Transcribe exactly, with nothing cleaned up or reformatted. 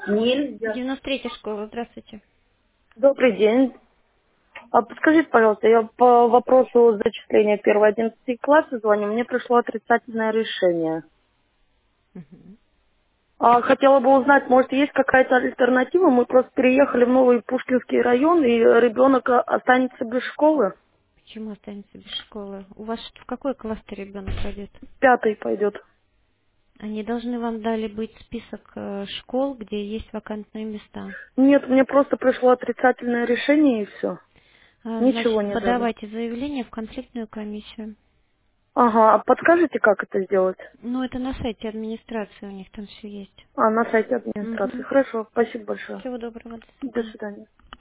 Нельзя. девяносто третья школа, здравствуйте. Добрый день. А подскажите, пожалуйста, я по вопросу зачисления первого одиннадцатого класса звоню, мне пришло отрицательное решение. Мгм. А хотела бы узнать, может, есть какая-то альтернатива? Мы просто переехали в новый Пушкинский район, и ребенок а, останется без школы. Почему останется без школы? У вас в какой класс-то ребенок пойдет? Пятый пойдет. Они должны вам дали быть список э, школ, где есть вакантные места. Нет, мне просто пришло отрицательное решение, и все. А, Ничего Значит, не дали. подавайте заявление в конфликтную комиссию. Ага, а подскажите, как это сделать? Ну, это на сайте администрации, у них там все есть. А, на сайте администрации. Угу. Хорошо, спасибо большое. Всего доброго, до До свидания. свидания.